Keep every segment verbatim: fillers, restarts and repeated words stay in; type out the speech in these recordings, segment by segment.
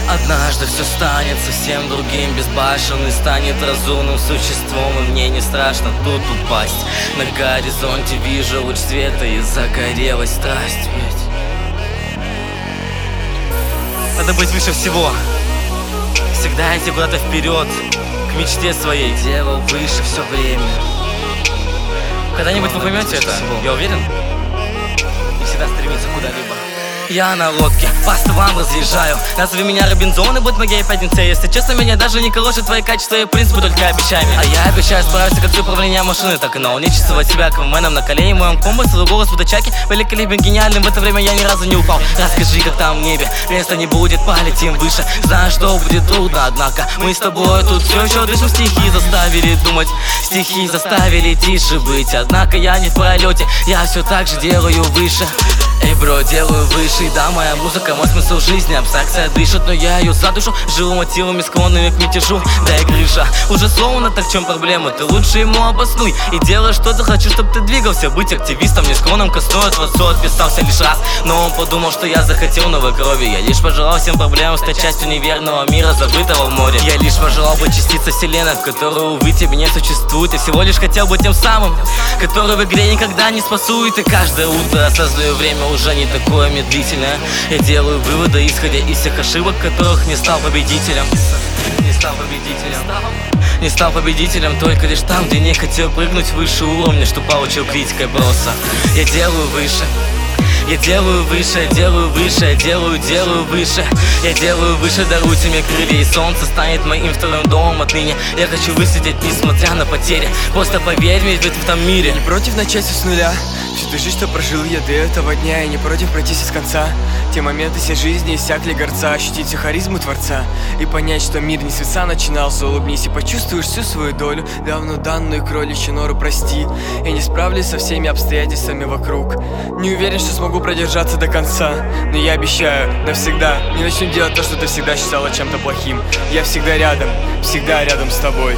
Однажды все станет совсем другим. Безбашенный станет разумным существом, и мне не страшно тут упасть. На горизонте вижу луч света, и загорелась страсть. Ведь надо быть выше всего, всегда идти куда-то вперед, к мечте своей. Делал выше все время. Когда-нибудь вы поймете это, я уверен. И всегда стремиться куда-либо. Я на лодке, по стволам разъезжаю. Назови меня Робинзон, и будь моей пятницей. Если честно, меня даже не колышет твои качества и принципы, только обещай мне. А я обещаю справиться как при управлении машины, так и наумнее чувствовать себя квменом на колене. Моем комбо, свой голос будачаки, великолепен, гениальным. В это время я ни разу не упал. Расскажи, как там в небе, места не будет, полетим выше. Знаю, что будет трудно, однако мы с тобой тут все еще дышим. Стихи заставили думать, стихи заставили тише быть. Однако я не в пролете, я все так же делаю выше. Эй, бро, делаю выше, да, моя музыка, мой смысл жизни. Абстракция дышит, но я ее задушу. Живу мотивами, склонными к мятежу. Да и грыша, уже словно, так в чем проблема? Ты лучше ему обоснуй и делай что-то, хочу, чтоб ты двигался. Быть активистом, не склонным ко сну. От отцу отписался лишь раз, но он подумал, что я захотел новой крови. Я лишь пожелал всем проблемам стать частью неверного мира, забытого в море. Я лишь пожелал быть частицей вселенной, в которую, увы, тебе не существует. И всего лишь хотел быть тем самым, который в игре никогда не спасует. И каждое утро осознаю, время уже не такое медлительное. Я делаю выводы, исходя из всех ошибок, которых не стал победителем. Не стал победителем. Не стал победителем только лишь там, где не хотел прыгнуть выше уровня, что получил критикой просто. Я делаю выше. Я делаю выше, делаю выше, я делаю, делаю выше. Я делаю выше, даруйте мне крылья, и солнце станет моим вторым домом отныне. Я хочу высветить, несмотря на потери. Просто поверь мне, ведь в этом мире. Не против начать с нуля. Всю ту жизнь, что прожил я до этого дня. И не против пройтись из конца. Те моменты всей жизни иссякли горца. Ощутить всю харизму Творца и понять, что мир не с веса начинался. Улыбнись и почувствуешь всю свою долю, давно данную кроличью нору, прости. Я не справлюсь со всеми обстоятельствами вокруг. Не уверен, что смогу продержаться до конца, но я обещаю навсегда не начну делать то, что ты всегда считала чем-то плохим. Я всегда рядом, всегда рядом с тобой.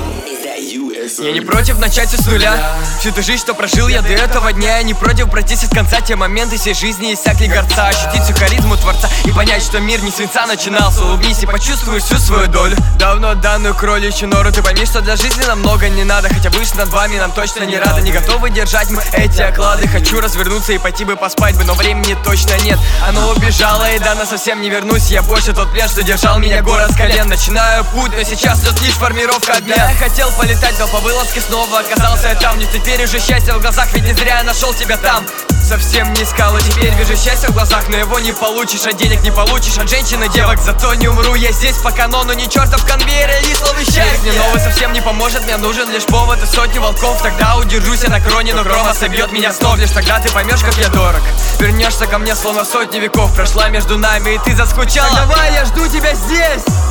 Я не против начать с нуля. Всю ту жизнь, что прожил я до этого дня. Я не против пройтись из конца. Те моменты всей жизни иссякли горца. Ощутить всю харизму Творца и понять, что мир не с венца начинался. Улыбнись и почувствуешь всю свою долю, давно данную кроличью нору. Ты пойми, что для жизни нам много не надо, хотя выше над вами нам точно не рады. Не готовы держать мы эти оклады. Хочу развернуться и пойти бы поспать бы, но времени точно нет. Оно убежало, и да, на совсем не вернусь. Я больше тот плен, что держал меня город с колен. Начинаю путь, но сейчас идет лишь формировка дня. Я хотел полетать, но по вылазке снова оказался я там. Не теперь уже счастье в глазах, ведь не зря я нашел тебя там. Совсем не искал, и теперь вижу счастье в глазах, но его не получишь, а денег не получишь от женщин и девок. Зато не умру я здесь по канону, не чертов конвейер и слово счастье. Мне новый совсем не поможет, мне нужен лишь повод и сотни волков. Тогда удержусь я на кроне, но грома собьет меня снова. Лишь тогда ты поймешь, как я дорог. Вернешься ко мне, словно сотни веков прошла между нами, и ты заскучал. Так давай, я жду тебя здесь.